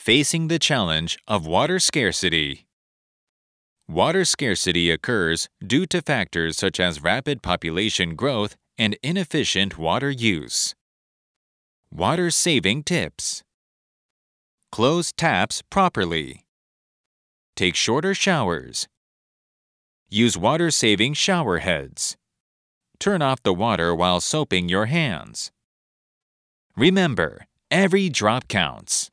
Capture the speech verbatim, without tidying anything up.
Facing the challenge of water scarcity. Water scarcity occurs due to factors such as rapid population growth and inefficient water use. Water-saving tips. Close taps properly. Take shorter showers. Use water-saving shower heads. Turn off the water while soaping your hands. Remember, every drop counts.